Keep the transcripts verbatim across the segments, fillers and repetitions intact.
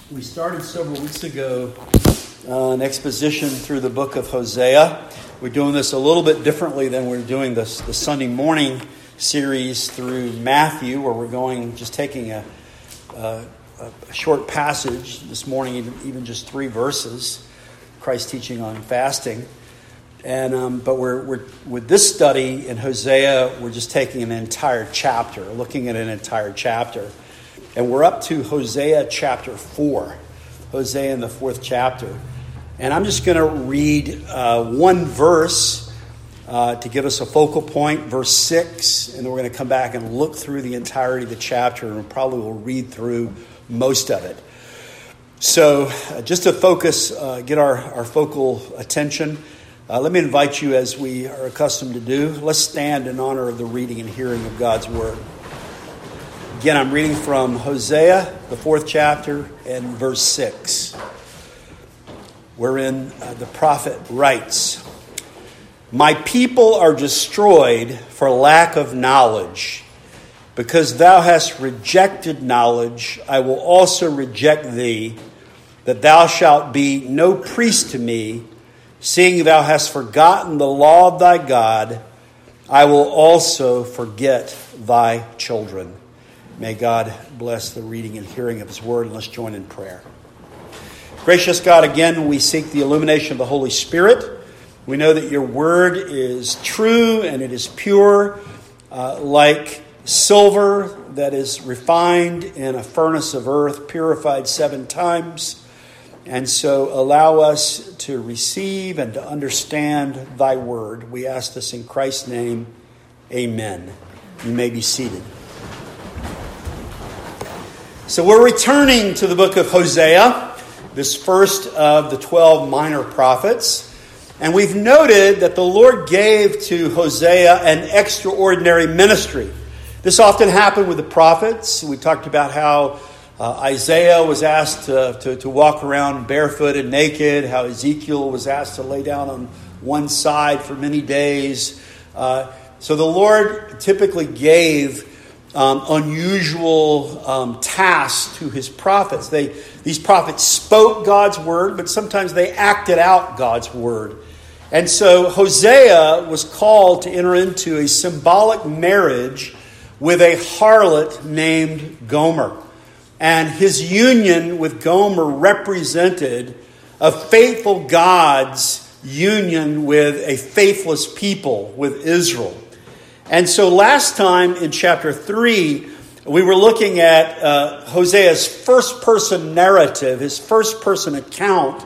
We started several weeks ago uh, an exposition through the book of Hosea. We're doing this a little bit differently than we're doing this, the Sunday morning series through Matthew, where we're going, just taking a, a, a short passage this morning, even, even just three verses, Christ's teaching on fasting. And um, but we're, we're with this study in Hosea, we're just taking an entire chapter, looking at an entire chapter. And we're up to Hosea chapter four, Hosea in the fourth chapter. And I'm just going to read uh, one verse uh, to give us a focal point, verse six. And then we're going to come back and look through the entirety of the chapter, and we probably will read through most of it. So uh, just to focus, uh, get our, our focal attention, uh, let me invite you, as we are accustomed to do, let's stand in honor of the reading and hearing of God's word. Again, I'm reading from Hosea, the fourth chapter, and verse six, wherein uh, the prophet writes, "My people are destroyed for lack of knowledge. Because thou hast rejected knowledge, I will also reject thee, that thou shalt be no priest to me. Seeing thou hast forgotten the law of thy God, I will also forget thy children." May God bless the reading and hearing of his word, and let's join in prayer. Gracious God, again, we seek the illumination of the Holy Spirit. We know that your word is true and it is pure, uh, like silver that is refined in a furnace of earth, purified seven times. And so allow us to receive and to understand thy word. We ask this in Christ's name. Amen. You may be seated. So we're returning to the book of Hosea, this first of the twelve minor prophets. And we've noted that the Lord gave to Hosea an extraordinary ministry. This often happened with the prophets. We talked about how uh, Isaiah was asked to, to, to walk around barefoot and naked, how Ezekiel was asked to lay down on one side for many days. Uh, so the Lord typically gave Um, unusual um, tasks to his prophets. They these prophets spoke God's word, but sometimes they acted out God's word. And so Hosea was called to enter into a symbolic marriage with a harlot named Gomer. And his union with Gomer represented a faithful God's union with a faithless people, with Israel. And so last time in chapter three, we were looking at uh, Hosea's first-person narrative, his first-person account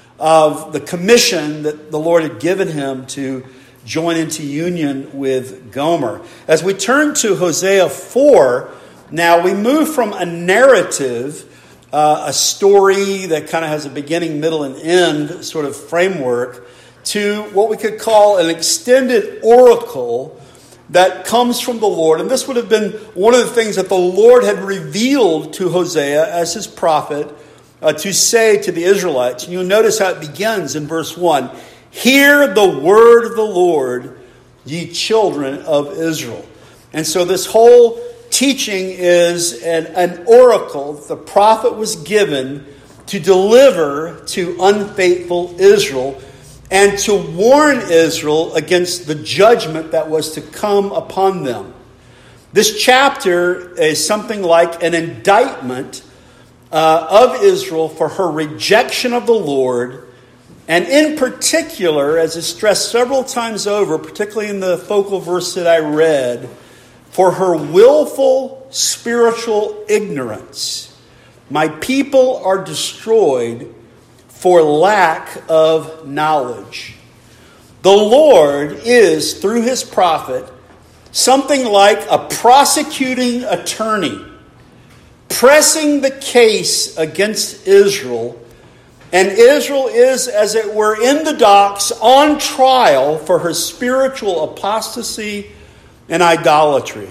of the commission that the Lord had given him to join into union with Gomer. As we turn to Hosea four, now we move from a narrative, uh, a story that kind of has a beginning, middle, and end sort of framework, to what we could call an extended oracle that comes from the Lord. And this would have been one of the things that the Lord had revealed to Hosea as his prophet uh, to say to the Israelites. And you'll notice how it begins in verse one. "Hear the word of the Lord, ye children of Israel." And so this whole teaching is an, an oracle the prophet was given to deliver to unfaithful Israel, and to warn Israel against the judgment that was to come upon them. This chapter is something like an indictment uh, of Israel for her rejection of the Lord, and in particular, as is stressed several times over, particularly in the focal verse that I read, for her willful spiritual ignorance. My people are destroyed for lack of knowledge. The Lord is, through his prophet, something like a prosecuting attorney, pressing the case against Israel. And Israel is, as it were, in the docks on trial for her spiritual apostasy and idolatry.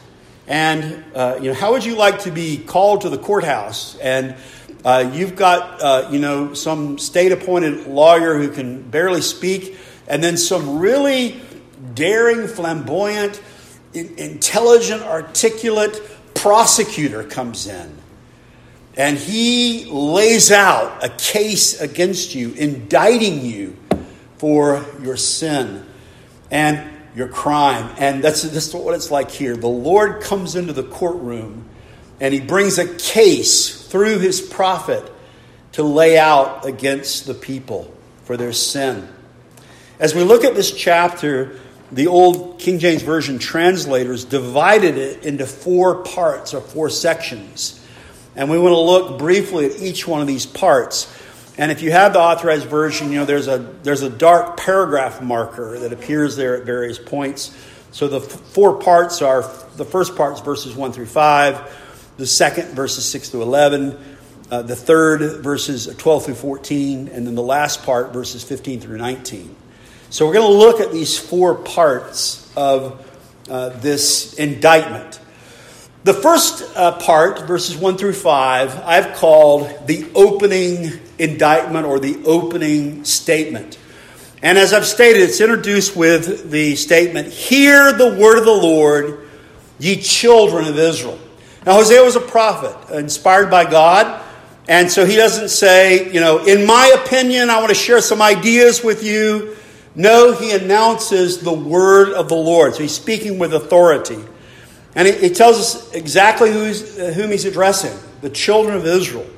And, uh, you know, how would you like to be called to the courthouse and Uh, you've got, uh, you know, some state-appointed lawyer who can barely speak, and then some really daring, flamboyant, in- intelligent, articulate prosecutor comes in. And he lays out a case against you, indicting you for your sin and your crime. And that's, that's what it's like here. The Lord comes into the courtroom and he brings a case through his prophet to lay out against the people for their sin. As we look at this chapter, the old King James Version translators divided it into four parts or four sections. And we want to look briefly at each one of these parts. And if you have the Authorized Version, you know, there's a there's a dark paragraph marker that appears there at various points. So the f- four parts are, the first part is verses one through five, the second verses six through eleven, uh, the third verses twelve through fourteen, and then the last part verses fifteen through nineteen. So we're going to look at these four parts of uh, this indictment. The first uh, part, verses one through five, I've called the opening indictment or the opening statement. And as I've stated, it's introduced with the statement, "Hear the word of the Lord, ye children of Israel." Now, Hosea was a prophet, inspired by God. And so he doesn't say, you know, in my opinion, I want to share some ideas with you. No, he announces the word of the Lord. So he's speaking with authority. And it, it tells us exactly who's, uh, whom he's addressing, the children of Israel.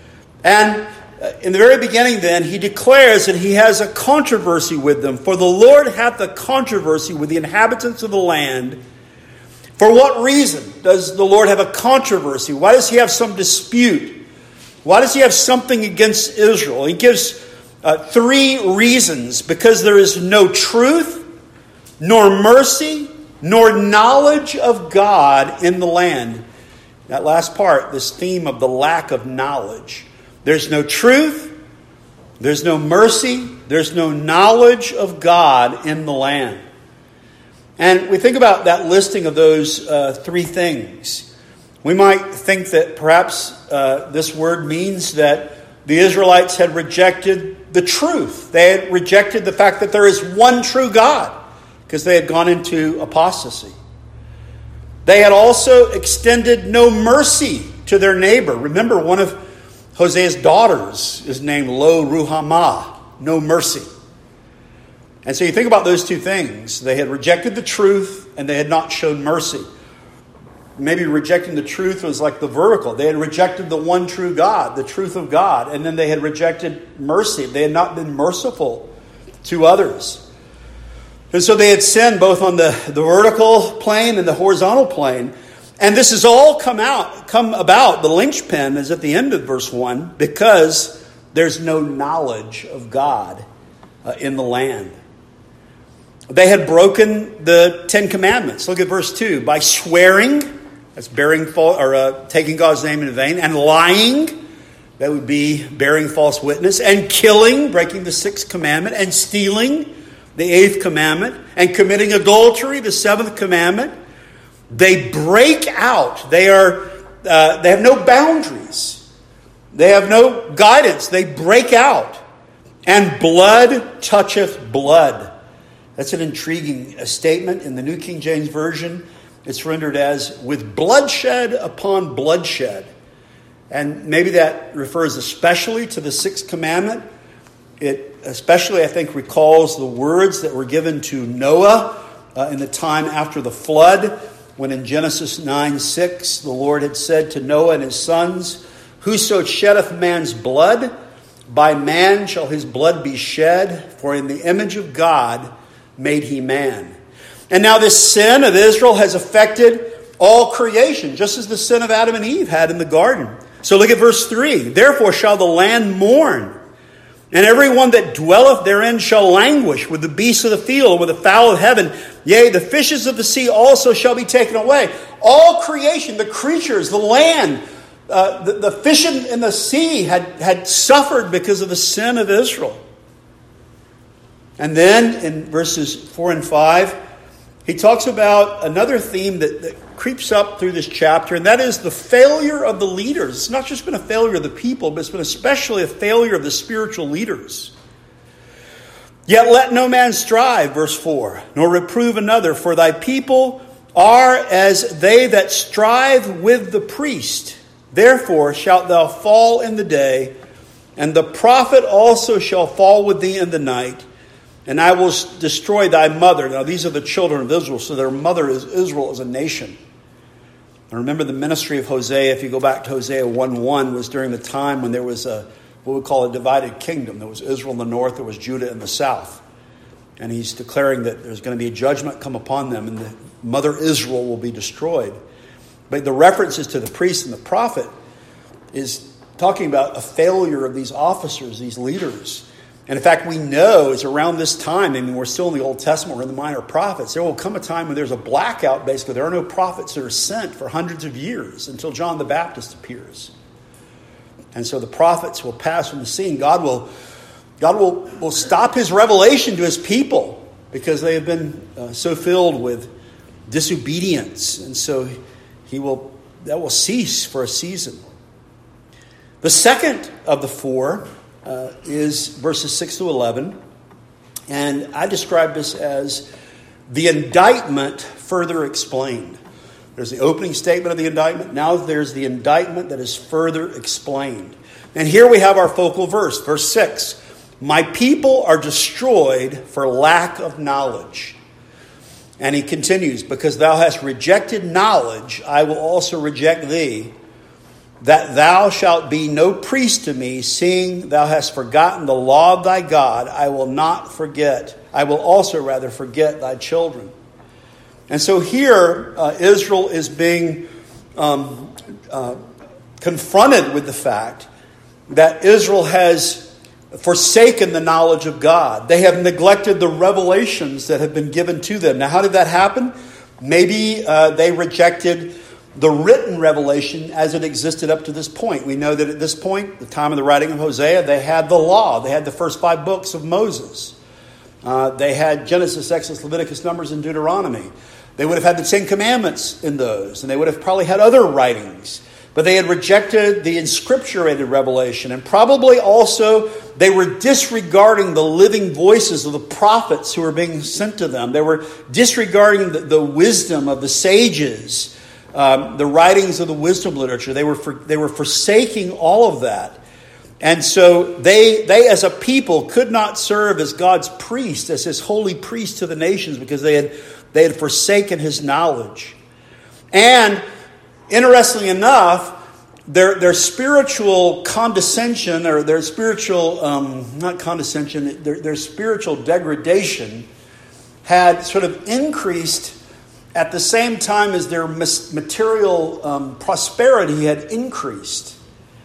And uh, in the very beginning then, he declares that he has a controversy with them. For the Lord hath a controversy with the inhabitants of the land. For what reason does the Lord have a controversy? Why does he have some dispute? Why does he have something against Israel? He gives uh, three reasons. Because there is no truth, nor mercy, nor knowledge of God in the land. That last part, this theme of the lack of knowledge. There's no truth, there's no mercy, there's no knowledge of God in the land. And we think about that listing of those uh, three things. We might think that perhaps uh, this word means that the Israelites had rejected the truth. They had rejected the fact that there is one true God, because they had gone into apostasy. They had also extended no mercy to their neighbor. Remember, one of Hosea's daughters is named Lo Ruhamah, no mercy. And so you think about those two things. They had rejected the truth and they had not shown mercy. Maybe rejecting the truth was like the vertical. They had rejected the one true God, the truth of God. And then they had rejected mercy. They had not been merciful to others. And so they had sinned both on the, the vertical plane and the horizontal plane. And this has all come out, come about, the linchpin is at the end of verse one, because there's no knowledge of God uh, in the land. They had broken the Ten Commandments. Look at verse two. By swearing, that's bearing false, or uh, taking God's name in vain, and lying, that would be bearing false witness, and killing, breaking the sixth commandment, and stealing, the eighth commandment, and committing adultery, the seventh commandment. They break out. They are. Uh, they have no boundaries. They have no guidance. They break out. And blood toucheth blood. That's an intriguing statement. In the New King James Version, it's rendered as with bloodshed upon bloodshed. And maybe that refers especially to the sixth commandment. It especially, I think, recalls the words that were given to Noah uh, in the time after the flood, when in Genesis nine six, the Lord had said to Noah and his sons, "Whoso sheddeth man's blood, by man shall his blood be shed, for in the image of God made he man." And now this sin of Israel has affected all creation, just as the sin of Adam and Eve had in the garden. So look at verse three. "Therefore shall the land mourn, and every one that dwelleth therein shall languish, with the beasts of the field, with the fowl of heaven. Yea, the fishes of the sea also shall be taken away." All creation, the creatures, the land, uh, the, the fish in, in the sea had, had suffered because of the sin of Israel. And then in verses four and five, he talks about another theme that, that creeps up through this chapter, and that is the failure of the leaders. It's not just been a failure of the people, but it's been especially a failure of the spiritual leaders. "Yet let no man strive," verse four, "nor reprove another, for thy people are as they that strive with the priest. Therefore shalt thou fall in the day, and the prophet also shall fall with thee in the night, and I will destroy thy mother. Now these are the children of Israel, so their mother is Israel as a nation. And remember the ministry of Hosea, if you go back to Hosea one one, was during the time when there was a what we call a divided kingdom. There was Israel in the north, there was Judah in the south. And he's declaring that there's going to be a judgment come upon them, and the mother Israel will be destroyed. But the references to the priest and the prophet is talking about a failure of these officers, these leaders. And in fact, we know it's around this time, I mean, we're still in the Old Testament, we're in the minor prophets. There will come a time when there's a blackout, basically. There are no prophets that are sent for hundreds of years until John the Baptist appears. And so the prophets will pass from the scene. God will, God will, will stop his revelation to his people because they have been uh, so filled with disobedience. And so he will, that will cease for a season. The second of the four uh, is verses six to eleven. And I describe this as the indictment further explained. There's the opening statement of the indictment. Now there's the indictment that is further explained. And here we have our focal verse, verse six. My people are destroyed for lack of knowledge. And he continues, because thou hast rejected knowledge, I will also reject thee, that thou shalt be no priest to me, seeing thou hast forgotten the law of thy God. I will not forget. I will also rather forget thy children. And so here, uh, Israel is being um, uh, confronted with the fact that Israel has forsaken the knowledge of God. They have neglected the revelations that have been given to them. Now, how did that happen? Maybe uh, they rejected the written revelation as it existed up to this point. We know that at this point, the time of the writing of Hosea, they had the law. They had the first five books of Moses. Uh, they had Genesis, Exodus, Leviticus, Numbers, and Deuteronomy. They would have had the Ten Commandments in those, and they would have probably had other writings. But they had rejected the inscripturated revelation, and probably also they were disregarding the living voices of the prophets who were being sent to them. They were disregarding the, the wisdom of the sages, um, the writings of the wisdom literature. They were for, they were forsaking all of that. And so they, they as a people could not serve as God's priest, as his holy priest to the nations, because they had They had forsaken his knowledge. And interestingly enough, their, their spiritual condescension, or their spiritual, um, not condescension, their, their spiritual degradation had sort of increased at the same time as their material um, prosperity had increased.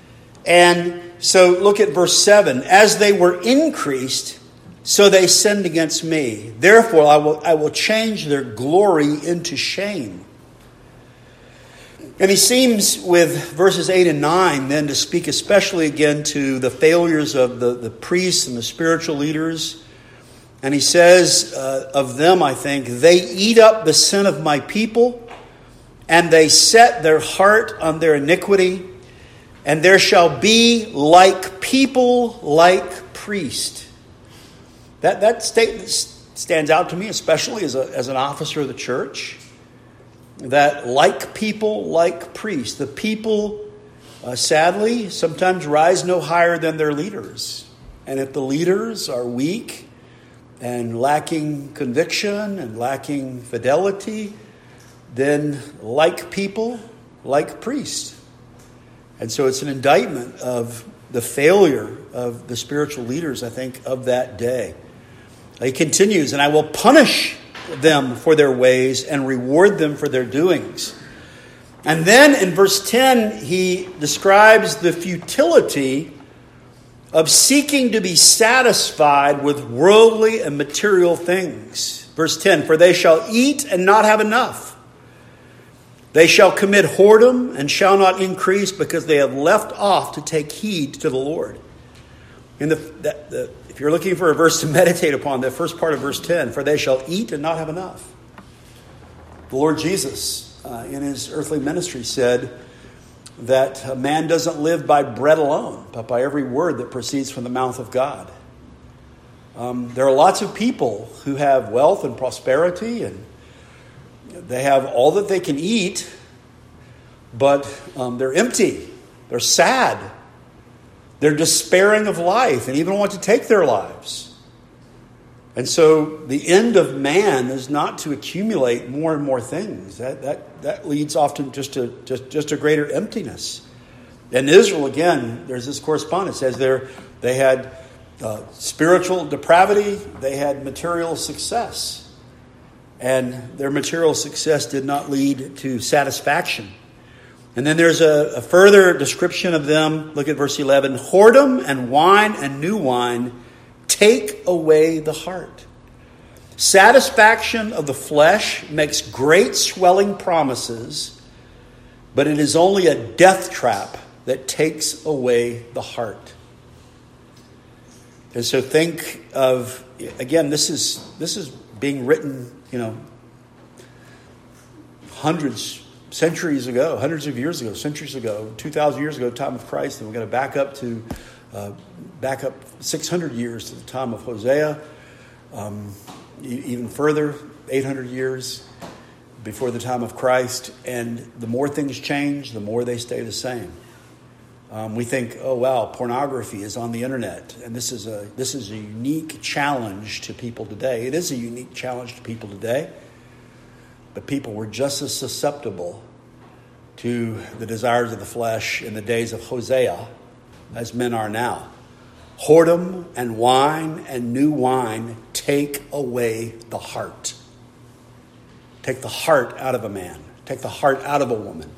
And so look at verse seven. As they were increased, so they sinned against me. Therefore, I will, I will change their glory into shame. And he seems with verses eight and nine then to speak especially again to the failures of the, the priests and the spiritual leaders. And he says uh, of them, I think, they eat up the sin of my people, and they set their heart on their iniquity, and there shall be like people, like priest. That that statement stands out to me, especially as a as an officer of the church. That like people, like priests. The people, uh, sadly, sometimes rise no higher than their leaders. And if the leaders are weak and lacking conviction and lacking fidelity, then like people, like priests. And so it's an indictment of the failure of the spiritual leaders, I think, of that day. He continues, and I will punish them for their ways and reward them for their doings. And then in verse ten, he describes the futility of seeking to be satisfied with worldly and material things. Verse ten, for they shall eat and not have enough. They shall commit whoredom and shall not increase, because they have left off to take heed to the Lord. In the, the, the If you're looking for a verse to meditate upon, the first part of verse ten, for they shall eat and not have enough. The Lord Jesus, uh, in his earthly ministry, said that a man doesn't live by bread alone, but by every word that proceeds from the mouth of God. Um, there are lots of people who have wealth and prosperity, and they have all that they can eat, but um, they're empty. They're sad. They're despairing of life and even want to take their lives. And so the end of man is not to accumulate more and more things. That that that leads often just to just, just a greater emptiness. In Israel, again, there's this correspondence. It says there they had uh, spiritual depravity, they had material success. And their material success did not lead to satisfaction. And then there's a, a further description of them. Look at verse eleven. Whoredom and wine and new wine take away the heart. Satisfaction of the flesh makes great swelling promises, but it is only a death trap that takes away the heart. And so think of, again, this is this is being written, you know, hundreds, centuries ago, hundreds of years ago, centuries ago, two thousand years ago, time of Christ. And we're going to back up to, uh, back up six hundred years to the time of Hosea, um, e- even further, eight hundred years before the time of Christ. And the more things change, the more they stay the same. Um, we think, oh wow, pornography is on the internet, and this is a this is a unique challenge to people today. It is a unique challenge to people today, but people were just as susceptible to the desires of the flesh in the days of Hosea as men are now. Whoredom and wine and new wine take away the heart. Take the heart out of a man. Take the heart out of a woman.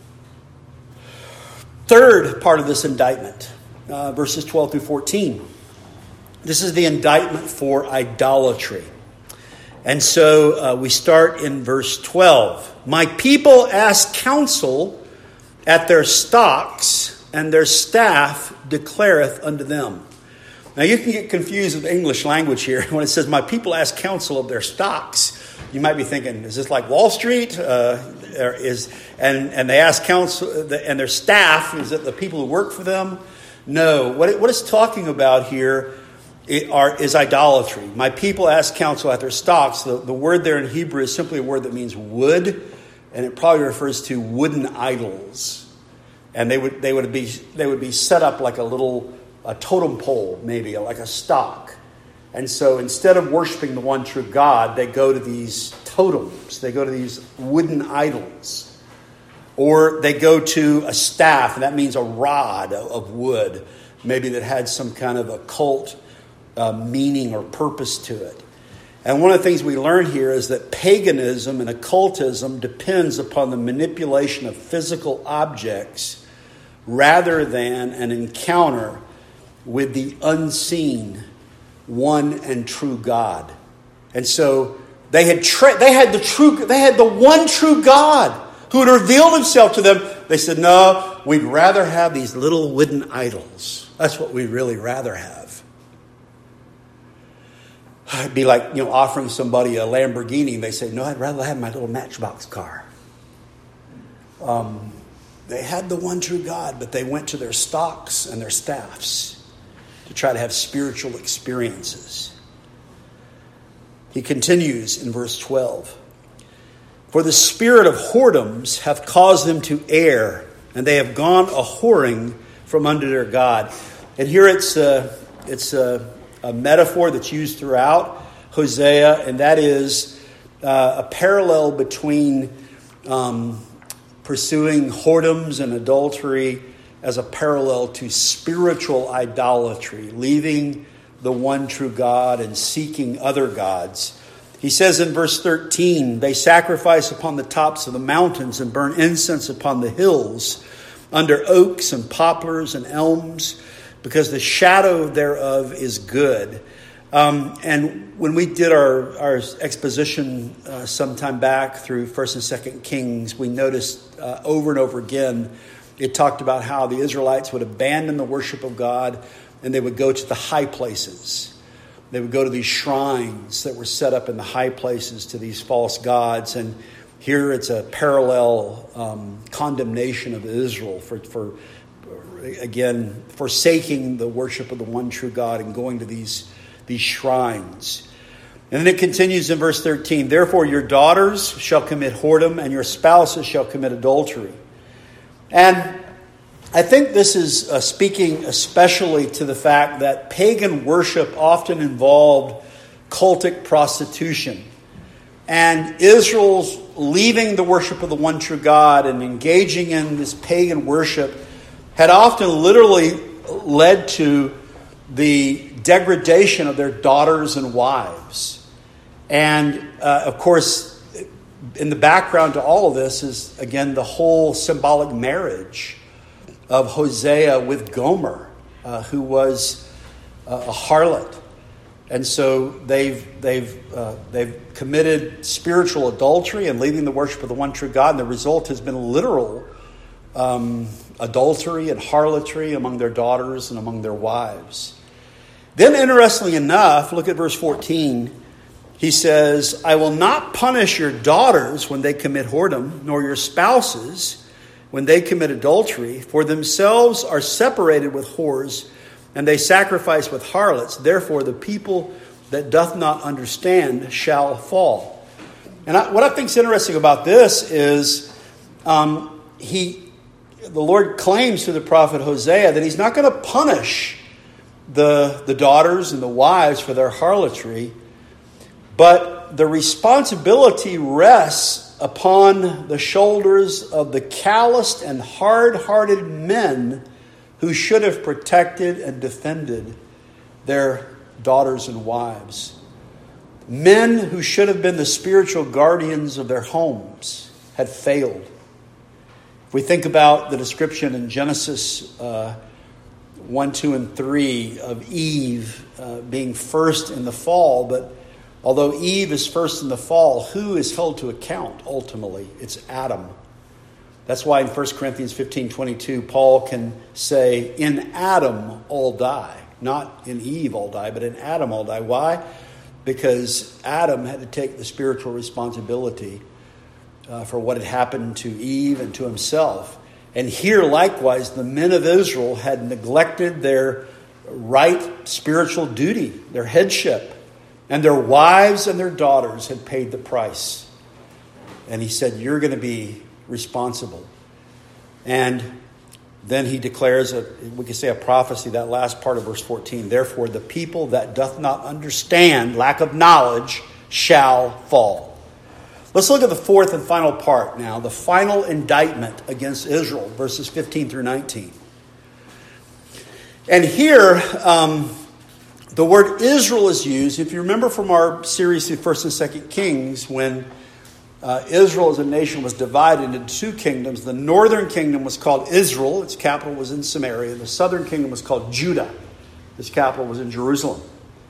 Third part of this indictment, uh, verses twelve through fourteen. This is the indictment for idolatry. And so uh, we start in verse twelve. My people ask counsel at their stocks, and their staff declareth unto them. Now you can get confused with the English language here. When it says, my people ask counsel of their stocks, you might be thinking, is this like Wall Street? Uh, is and and they ask counsel, and their staff, is it the people who work for them? No. What it, what it's talking about here it are, is idolatry. My people ask counsel at their stocks. The, the word there in Hebrew is simply a word that means wood, and it probably refers to wooden idols. And they would they would be they would be set up like a little a totem pole, maybe like a stock. And so instead of worshiping the one true God, they go to these totems. They go to these wooden idols. Or they go to a staff, and that means a rod of wood, maybe that had some kind of occult uh, meaning or purpose to it. And one of the things we learn here is that paganism and occultism depends upon the manipulation of physical objects rather than an encounter with the unseen one and true God. And so they had tra- they had the true they had the one true God who had revealed himself to them. They said, no, we'd rather have these little wooden idols. That's what we'd really rather have. It'd be like, you know, offering somebody a Lamborghini, and they say, no, I'd rather have my little Matchbox car. Um, they had the one true God, but they went to their stocks and their staffs to try to have spiritual experiences. He continues in verse twelve. For the spirit of whoredoms hath caused them to err, and they have gone a whoring from under their God. And here it's a, it's a, a metaphor that's used throughout Hosea, and that is uh, a parallel between um, pursuing whoredoms and adultery as a parallel to spiritual idolatry, leaving the one true God and seeking other gods. He says in verse thirteen, they sacrifice upon the tops of the mountains and burn incense upon the hills, under oaks and poplars and elms, because the shadow thereof is good. Um, and when we did our, our exposition uh, some time back through First and Second Kings, we noticed uh, over and over again, it talked about how the Israelites would abandon the worship of God and they would go to the high places. They would go to these shrines that were set up in the high places to these false gods. And here it's a parallel um, condemnation of Israel for, for, again, forsaking the worship of the one true God and going to these, these shrines. And then it continues in verse thirteen. Therefore your daughters shall commit whoredom and your spouses shall commit adultery. And I think this is uh, speaking especially to the fact that pagan worship often involved cultic prostitution. And Israel's leaving the worship of the one true God and engaging in this pagan worship had often literally led to the degradation of their daughters and wives. And, uh, of course, in the background to all of this is, again, the whole symbolic marriage of Hosea with Gomer, uh, who was uh, a harlot. And so they've they've uh, they've committed spiritual adultery and leaving the worship of the one true God. And the result has been literal um, adultery and harlotry among their daughters and among their wives. Then, interestingly enough, look at verse fourteen. He says, "I will not punish your daughters when they commit whoredom, nor your spouses when they commit adultery, for themselves are separated with whores, and they sacrifice with harlots. Therefore, the people that doth not understand shall fall." And I, what I think is interesting about this is um, he, the Lord claims to the prophet Hosea that he's not going to punish the, the daughters and the wives for their harlotry, but the responsibility rests upon the shoulders of the calloused and hard-hearted men who should have protected and defended their daughters and wives. Men who should have been the spiritual guardians of their homes had failed. If we think about the description in Genesis uh, one, two, and three of Eve uh, being first in the fall, but although Eve is first in the fall, who is held to account ultimately? It's Adam. That's why in First Corinthians fifteen twenty-two, Paul can say, "In Adam all die." Not in Eve all die, but in Adam all die. Why? Because Adam had to take the spiritual responsibility uh, for what had happened to Eve and to himself. And here, likewise, the men of Israel had neglected their right spiritual duty, their headship. And their wives and their daughters had paid the price. And he said, "You're going to be responsible." And then he declares, a, we could say a prophecy, that last part of verse fourteen. "Therefore the people that doth not understand," lack of knowledge, "shall fall." Let's look at the fourth and final part now. The final indictment against Israel, verses fifteen through nineteen. And here, um, the word Israel is used. If you remember from our series through First and Second Kings, when uh, Israel as a nation was divided into two kingdoms, the northern kingdom was called Israel. Its capital was in Samaria. The southern kingdom was called Judah. Its capital was in Jerusalem.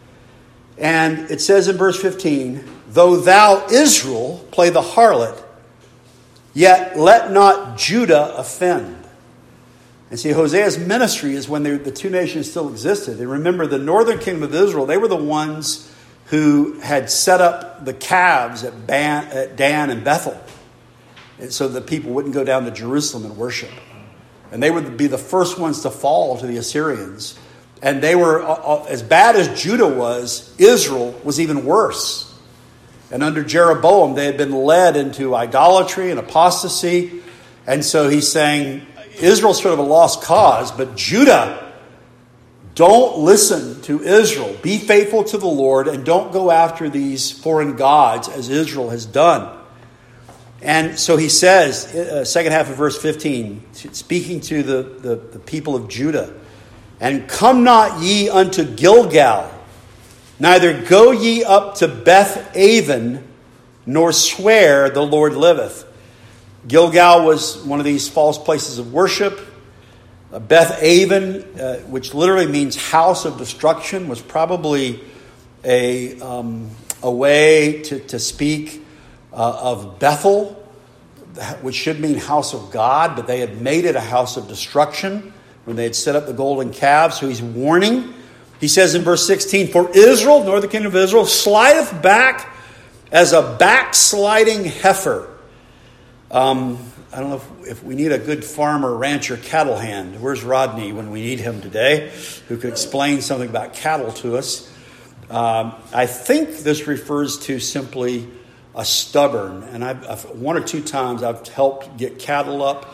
And it says in verse fifteen, "Though thou, Israel, play the harlot, yet let not Judah offend." And see, Hosea's ministry is when the two nations still existed. And remember, the northern kingdom of Israel, they were the ones who had set up the calves at, Ban, at Dan and Bethel, and so that people wouldn't go down to Jerusalem and worship. And they would be the first ones to fall to the Assyrians. And they were, uh, as bad as Judah was, Israel was even worse. And under Jeroboam, they had been led into idolatry and apostasy. And so he's saying, Israel's sort of a lost cause, but Judah, don't listen to Israel. Be faithful to the Lord and don't go after these foreign gods as Israel has done. And so he says, uh, second half of verse fifteen, speaking to the, the, the people of Judah, "And come not ye unto Gilgal, neither go ye up to Beth Aven, nor swear the Lord liveth." Gilgal was one of these false places of worship. Uh, Beth Aven, uh, which literally means house of destruction, was probably a, um, a way to, to speak uh, of Bethel, which should mean house of God, but they had made it a house of destruction when they had set up the golden calves. So he's warning. He says in verse sixteen, "For Israel," northern kingdom of Israel, "slideth back as a backsliding heifer." Um, I don't know if, if we need a good farmer, rancher, cattle hand. Where's Rodney when we need him today, who could explain something about cattle to us? Um, I think this refers to simply a stubborn. And I've, I've one or two times I've helped get cattle up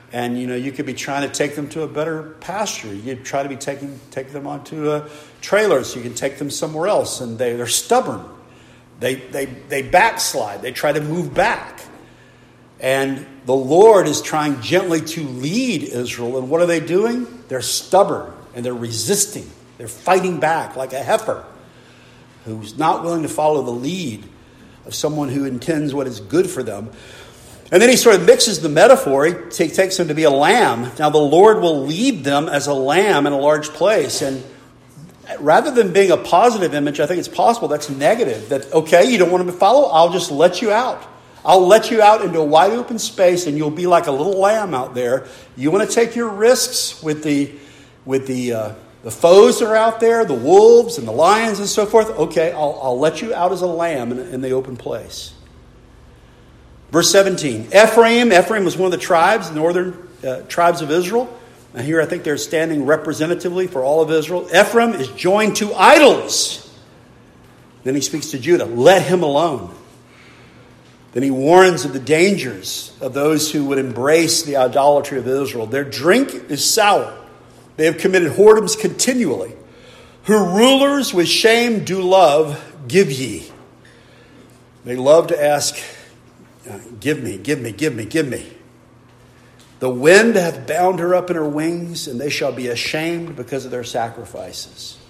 And, you know, you could be trying to take them to a better pasture. You'd try to be taking take them onto a trailer so you can take them somewhere else. And they, they're stubborn. They, they, they backslide. They try to move back. And the Lord is trying gently to lead Israel. And what are they doing? They're stubborn and they're resisting. They're fighting back like a heifer who's not willing to follow the lead of someone who intends what is good for them. And then he sort of mixes the metaphor. He t- takes them to be a lamb. Now the Lord will lead them as a lamb in a large place. And rather than being a positive image, I think it's possible that's negative. That, okay, you don't want to follow? I'll just let you out. I'll let you out into a wide open space and you'll be like a little lamb out there. You want to take your risks with the with the uh, the foes that are out there, the wolves and the lions and so forth. Okay, I'll, I'll let you out as a lamb in, in the open place. Verse seventeen, Ephraim. Ephraim was one of the tribes, the northern uh, tribes of Israel. And here I think they're standing representatively for all of Israel. Ephraim is joined to idols. Then he speaks to Judah. Let him alone. Then he warns of the dangers of those who would embrace the idolatry of Israel. Their drink is sour. They have committed whoredoms continually. Her rulers with shame do love, give ye. They love to ask, give me, give me, give me, give me. The wind hath bound her up in her wings, and they shall be ashamed because of their sacrifices.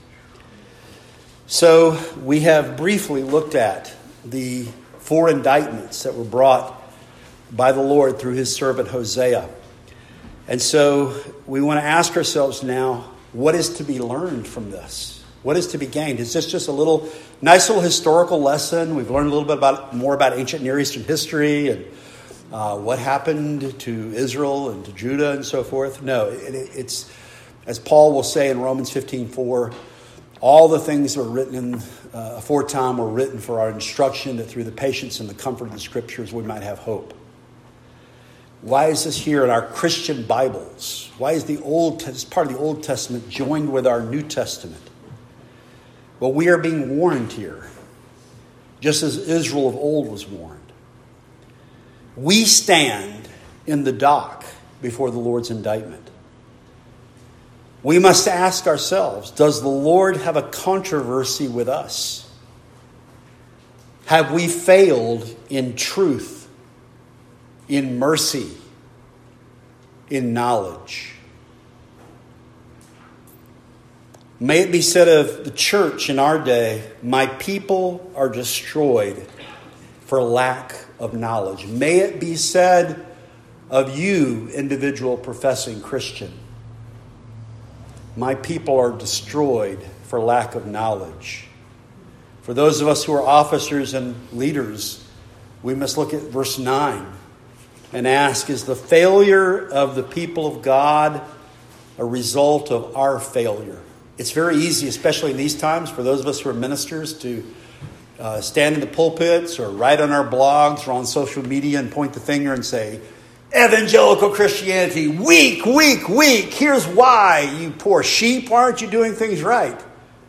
So we have briefly looked at the four indictments that were brought by the Lord through his servant Hosea. And so we want to ask ourselves now, what is to be learned from this? What is to be gained? Is this just a little nice little historical lesson? We've learned a little bit about more about ancient Near Eastern history and uh, what happened to Israel and to Judah and so forth. No, it, it's, as Paul will say in Romans fifteen four, all the things that were written in uh, aforetime were written for our instruction, that through the patience and the comfort of the Scriptures we might have hope. Why is this here in our Christian Bibles? Why is the Old this part of the Old Testament joined with our New Testament? Well, we are being warned here, just as Israel of old was warned. We stand in the dock before the Lord's indictment. We must ask ourselves, does the Lord have a controversy with us? Have we failed in truth, in mercy, in knowledge? May it be said of the church in our day, my people are destroyed for lack of knowledge. May it be said of you, individual professing Christian, my people are destroyed for lack of knowledge. For those of us who are officers and leaders, we must look at verse nine and ask, is the failure of the people of God a result of our failure? It's very easy, especially in these times, for those of us who are ministers to uh, stand in the pulpits or write on our blogs or on social media and point the finger and say, evangelical Christianity, weak, weak, weak. Here's why, you poor sheep. Why aren't you doing things right?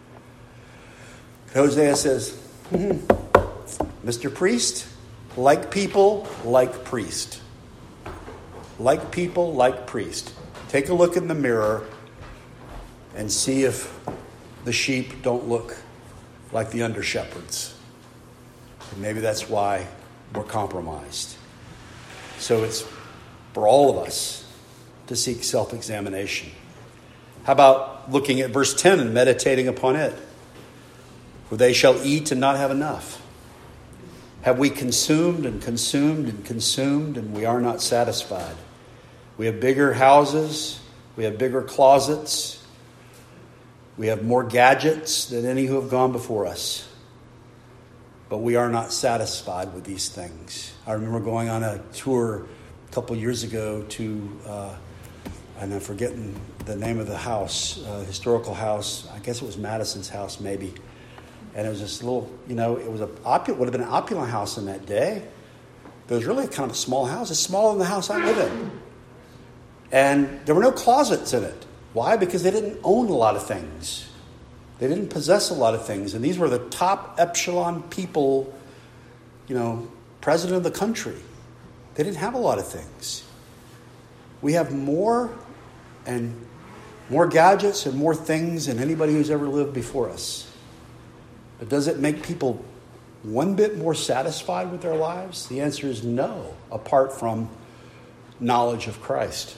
Hosea says, mm-hmm. Mister Priest, like people, like priest. Like people, like priest. Take a look in the mirror and see if the sheep don't look like the under shepherds. And maybe that's why we're compromised. So it's for all of us to seek self-examination. How about looking at verse ten and meditating upon it? For they shall eat and not have enough. Have we consumed and consumed and consumed and we are not satisfied? We have bigger houses. We have bigger closets. We have more gadgets than any who have gone before us. But we are not satisfied with these things. I remember going on a tour a couple years ago to, uh, and I'm forgetting the name of the house, uh, historical house. I guess it was Madison's house, maybe. And it was this little, you know, it was a opulent, would have been an opulent house in that day. But it was really kind of a small house. It's smaller than the house I live in. And there were no closets in it. Why? Because they didn't own a lot of things. They didn't possess a lot of things. And these were the top echelon people, you know, president of the country. They didn't have a lot of things. We have more and more gadgets and more things than anybody who's ever lived before us. But does it make people one bit more satisfied with their lives? The answer is no, apart from knowledge of Christ.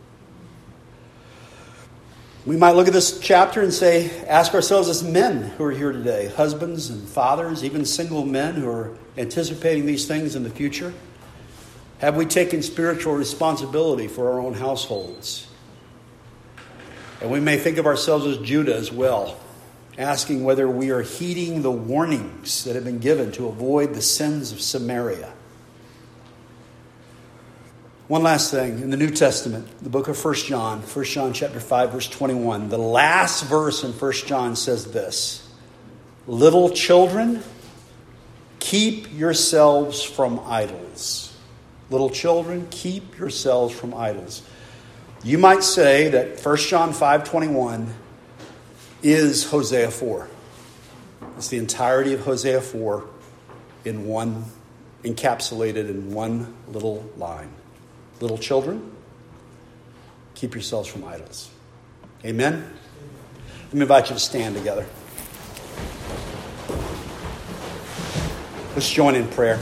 We might look at this chapter and say, ask ourselves as men who are here today, husbands and fathers, even single men who are anticipating these things in the future, have we taken spiritual responsibility for our own households? And we may think of ourselves as Judah as well, asking whether we are heeding the warnings that have been given to avoid the sins of Samaria. One last thing, in the New Testament, the book of First John, First John chapter five, verse twenty-one, the last verse in First John says this: little children, keep yourselves from idols. Little children, keep yourselves from idols. You might say that First John five twenty-one is Hosea four. It's the entirety of Hosea four in one, encapsulated in one little line. Little children, keep yourselves from idols. Amen? Let me invite you to stand together. Let's join in prayer.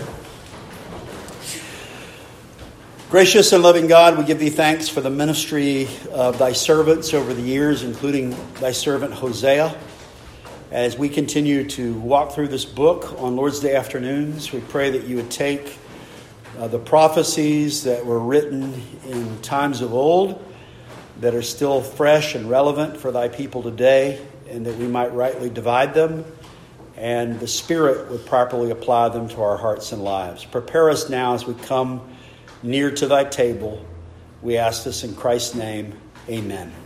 Gracious and loving God, we give thee thanks for the ministry of thy servants over the years, including thy servant Hosea. As we continue to walk through this book on Lord's Day afternoons, we pray that you would take uh, the prophecies that were written in times of old, that are still fresh and relevant for thy people today, and that we might rightly divide them, and the Spirit would properly apply them to our hearts and lives. Prepare us now as we come near to thy table. We ask this in Christ's name. Amen.